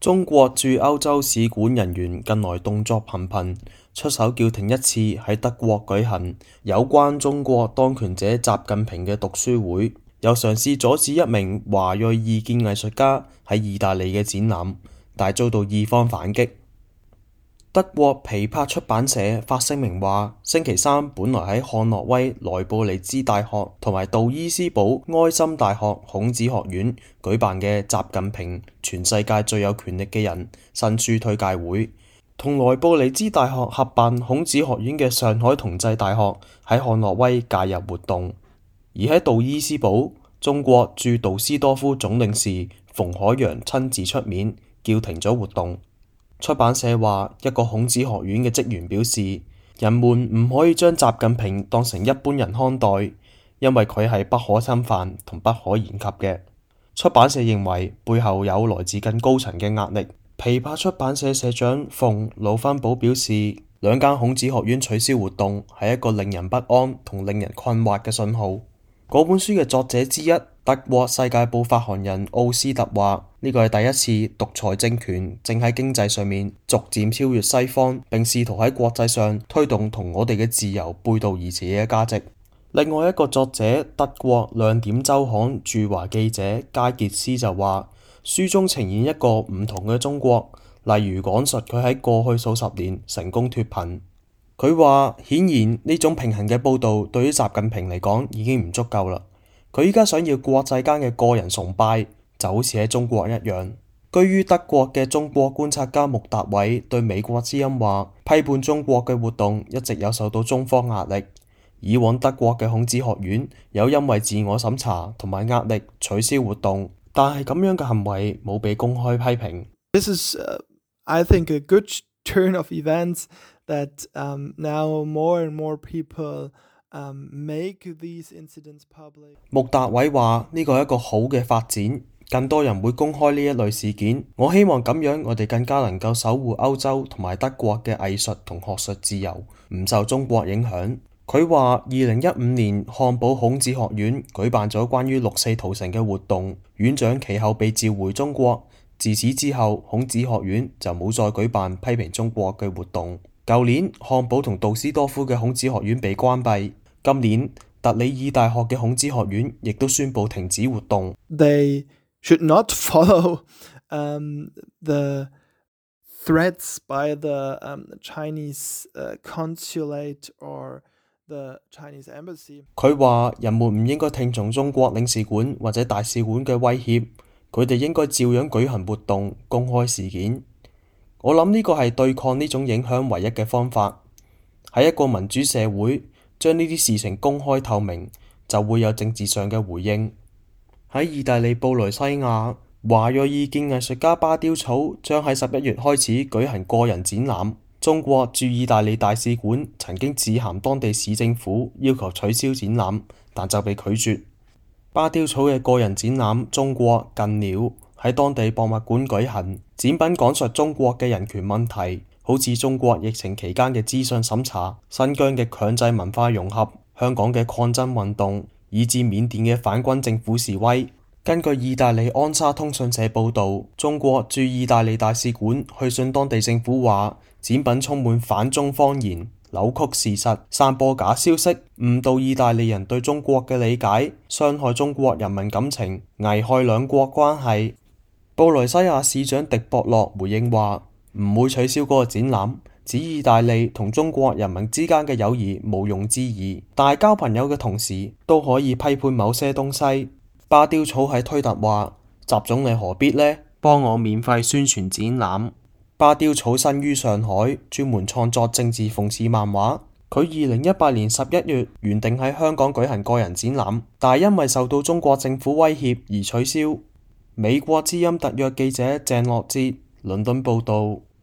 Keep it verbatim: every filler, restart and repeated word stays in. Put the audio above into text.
中國駐歐洲使館人員近來動作頻頻，出手叫停一次喺德國舉行有關中國當權者習近平嘅讀書會，又嘗試阻止一名華裔異見藝術家喺意大利嘅展覽，但遭到意方反擊。德國皮帕出版社發聲明話，星期三本來喺漢諾威萊布尼茲大學同埋杜伊斯堡埃森大學孔子學院舉辦嘅習近平全世界最有權力嘅人新書推介會，同萊布尼茲大學合辦孔子學院嘅上海同濟大學喺漢諾威介入活動，而喺杜伊斯堡，中國駐杜斯多夫總領事馮海洋親自出面叫停咗活動。出版社話，一個孔子學院嘅職員表示，人們唔可以將習近平當成一般人看待，因為佢係不可侵犯同不可言及嘅。出版社認為背後有來自更高層嘅壓力。皮帕出版社社長馮魯芬堡表示，兩間孔子學院取消活動係一個令人不安同令人困惑嘅信號。嗰本書嘅作者之一，德國世界報發行人奧斯特話，呢個係第一次獨裁政權正喺經濟上面逐漸超越西方，並試圖喺國際上推動同我哋嘅自由背道而馳嘅價值。另外一個作者，德國亮點週刊駐華記者加傑斯就話，書中呈現一個唔同嘅中國，例如講述佢喺過去數十年成功脫貧。佢話，顯然呢種平衡嘅報導對於習近平嚟講已經唔足夠啦。佢依家想要國際間嘅個人崇拜，就好似喺中國一樣。居於德國嘅中國觀察家穆達偉對美國之音話，批判中國嘅活動一直有受到中方壓力。以往德國嘅孔子學院有因為自我審查同埋壓力取消活動，但係咁樣嘅行為冇被公開批評。 This is, uh, I think, a good turn of events that um, now more and more people um, make these incidents public. 穆達偉話呢個係一個好嘅發展，更多人會公開呢一類事件。我希望咁樣我哋更加能夠守護歐洲同埋德國嘅藝術同學術自由，唔受中國影響。佢話二零一五年漢堡孔子學院舉辦咗關於六四屠城嘅活動，院長其後被召回中國。自此之後，孔子學院就冇再舉辦批評中國嘅活動。舊年漢堡同杜斯多夫嘅孔子學院被關閉，今年特里爾大學嘅孔子學院亦都宣布停止活動。 They should not follow um, the threats by the um, Chinese uh, consulate or the Chinese embassy. 佢話人們唔應該聽從中國領事館或者大使館嘅威脅，佢哋應該照樣舉行活動，公開事件。我諗呢個係對抗呢種影響唯一嘅方法。喺一個民主社會，將呢啲事情公開透明，就會有政治上嘅回應。喺意大利布雷西亞，華裔異見藝術家巴丟草將喺十一月開始舉行個人展覽。中國駐意大利大使館曾經致函當地市政府，要求取消展覽，但就被拒絕。巴丟草嘅個人展覽《中國近了》喺當地博物館舉行，展品講述中國嘅人權問題，好似中國疫情期間嘅資訊審查、新疆嘅強制文化融合、香港嘅抗爭運動，以至緬甸嘅反軍政府示威。根據意大利安莎通訊社報導，中國駐意大利大使館去信當地政府話，展品充滿反中謊言，扭曲事實，散播假消息，誤導意大利人對中國嘅理解，傷害中國人民感情，危害兩國關係。布雷西亞市長迪博洛回應話，唔會取消嗰個展覽，指意大利同中國人民之間嘅友誼毋庸置疑，但係交朋友嘅同時都可以批判某些東西。巴丟草喺推特話，習總理何必呢？幫我免費宣傳展覽。巴丟草生於上海，專門創作政治諷刺漫畫。佢二零一八年十一月原定喺香港舉行個人展覽，但係因為受到中國政府威脅而取消。美國之音特約記者鄭樂哲倫敦報道。